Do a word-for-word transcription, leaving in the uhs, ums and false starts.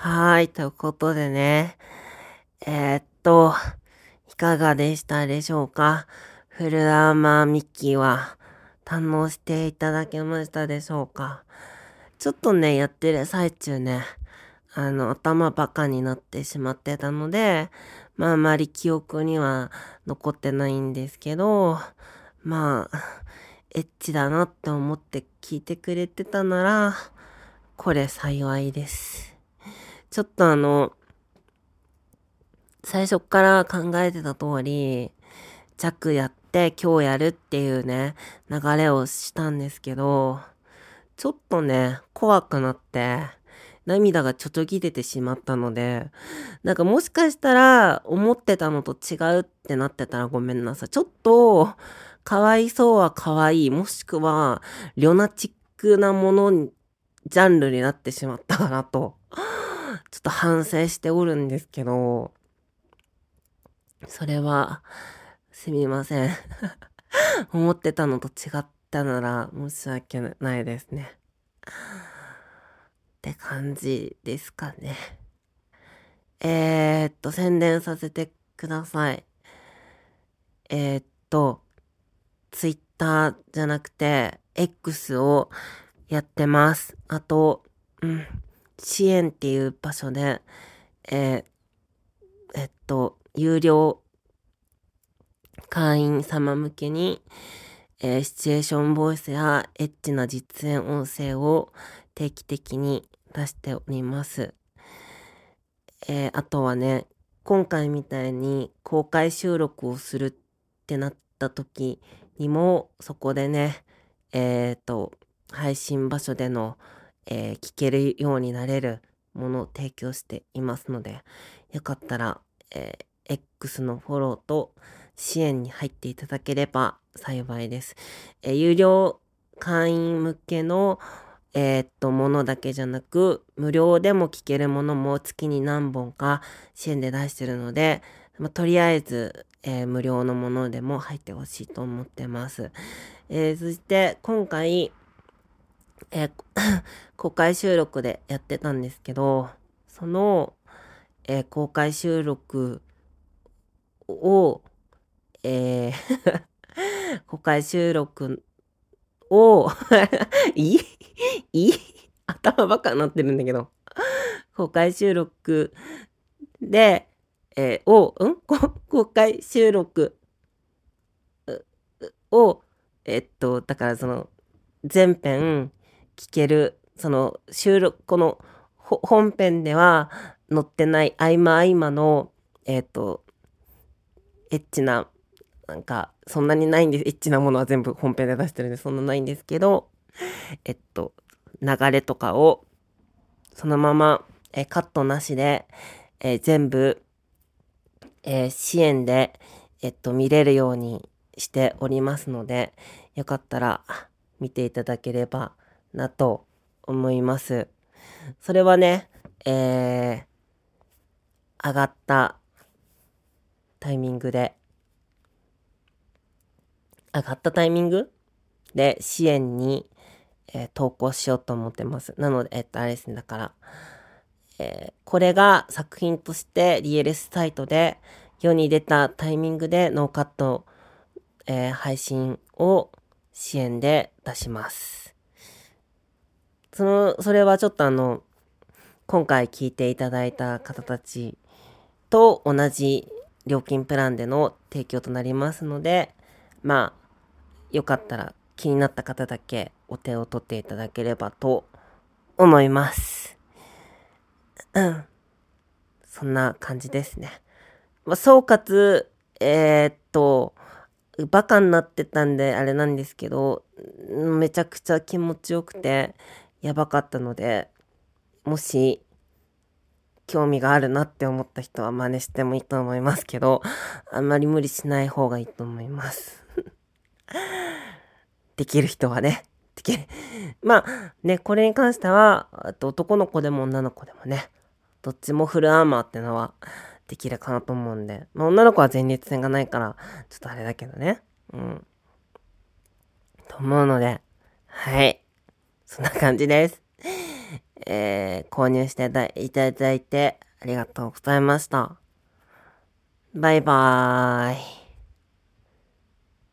はーい、ということでね。えーっと、いかがでしたでしょうか？フルアーマーミッキーは堪能していただけましたでしょうか？ちょっとね、やってる最中ね、あの、頭バカになってしまってたので、まあ、あまり記憶には残ってないんですけど、まあ、エッチだなって思って聞いてくれてたなら、これ幸いです。ちょっとあの、最初っから考えてた通り、弱やって今日やるっていうね、流れをしたんですけど、ちょっとね、怖くなって、涙がちょちょぎ出てしまったので、なんかもしかしたら思ってたのと違うってなってたらごめんなさい。ちょっと、かわいそうはかわいい、もしくは、リョナチックなものに、ジャンルになってしまったかなと、ちょっと反省しておるんですけど、それは、すみません。思ってたのと違ったなら申し訳ないですね。って感じですかね。えーっと、宣伝させてください。えーっと、ツイッターじゃなくて、X をやってます。あと、うん、支援っていう場所で、えーえっと、有料会員様向けに、えーシチュエーションボイスやエッチな実演音声を定期的に出しております。えーあとはね、今回みたいに公開収録をするってなった時にも、そこでね、えっと、配信場所での、えー聞けるようになれるものを提供していますので、よかったら、えー X のフォローと支援に入っていただければ幸いです。えー有料会員向けのえーっと、ものだけじゃなく、無料でも聞けるものも月に何本か支援で出してるので、まあ、とりあえず、えー無料のものでも入ってほしいと思ってます。えーそして今回、えー公開収録でやってたんですけど、その、えー公開収録を、えー公開収録をいいいい頭バカになってるんだけど。公開収録で、えーを、んこ公開収録を、えっと、だからその、全編聞ける、その、収録、この、ほ本編では載ってない合間合間の、えっと、エッチな、なんか、そんなにないんです。エッチなものは全部本編で出してるんで、そんなないんですけど、えっと、流れとかを、そのまま、えーカットなしで、えー全部、えー支援で、えっと、見れるようにしておりますので、よかったら見ていただければなと思います。それはね、えー、上がったタイミングで、上がったタイミングで支援に、えー投稿しようと思ってます。なので、えっと、あれですね、だから、えーこれが作品としてリエレスサイトで世に出たタイミングでノーカット、えー配信を支援で出します。その、それはちょっとあの、今回聞いていただいた方たちと同じ料金プランでの提供となりますので、まあ、よかったら気になった方だけお手を取っていただければと思います。うん。そんな感じですね。まあ、総括、えーっと、バカになってたんであれなんですけど、めちゃくちゃ気持ちよくてやばかったので、もし興味があるなって思った人は真似してもいいと思いますけど、あんまり無理しない方がいいと思います。できる人はね。できる。まあね、これに関しては、あと男の子でも女の子でもね、どっちもフルアーマーってのはできるかなと思うんで、まあ女の子は前立腺がないから、ちょっとあれだけどね。うん。と思うので、はい。そんな感じです。 えー購入していただいてありがとうございました。バイバーイ。